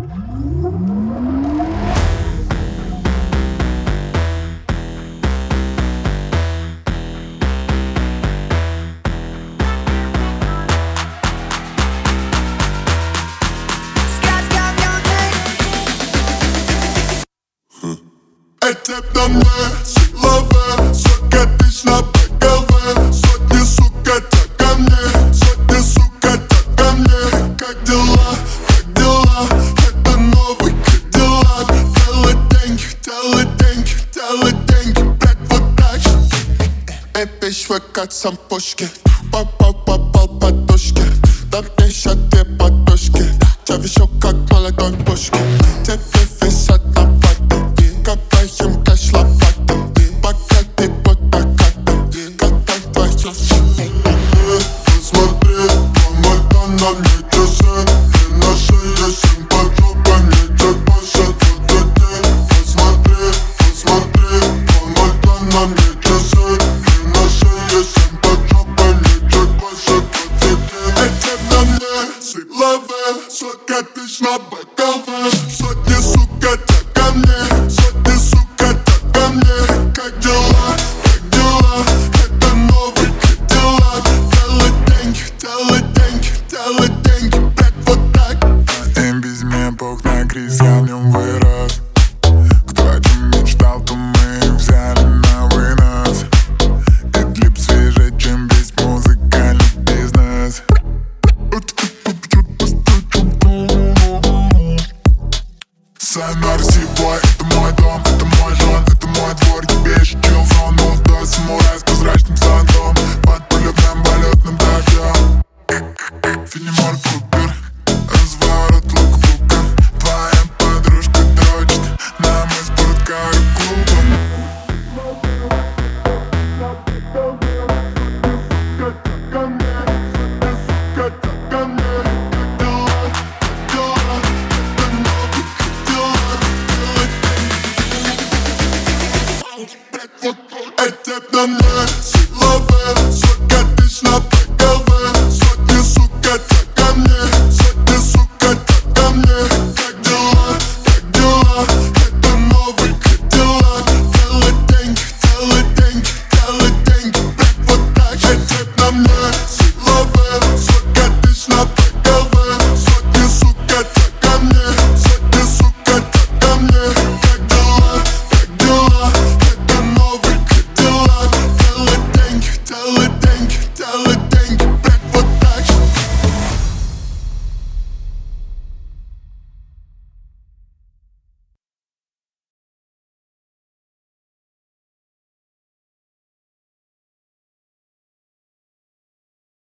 Эти на мне силовые, сотни тысяч на БГВ, сотни, сука, так ко мне, сотни, сука, так ко мне. Как дела, как дела, это новый Кадиллак. Делай деньги, делай деньги, делай деньги, блядь, вот так. Вещь как сам Пушкин, попал под душки. Там пищат две подушки, чав еще как молодой Пушкин. Тебе висят на платье, копаем кэш лопатой, пока ты под накатом, как там твою жизнь. Посмотри, помогай на мне часы, и на шее сын под жопой, мне чуть больше тут. Посмотри, посмотри, помогай на мне часы, и на шее сын под жопой, мне чуть больше тут. Эти на мне силовые, сотни тысяч на БГВ, сотни, сука, так ко мне, сотни, сука, так ко мне. Как дела, это новый Кадиллак. Делай деньги, делай деньги, делай деньги, блядь, вот так. Им без меня бог на гриз, я в нем вырос. Кто о чем мечтал, то мы их взяли на вынос. И клип свежее, чем весь музыкальный бизнес. Сайнар Сибой, это мой дом.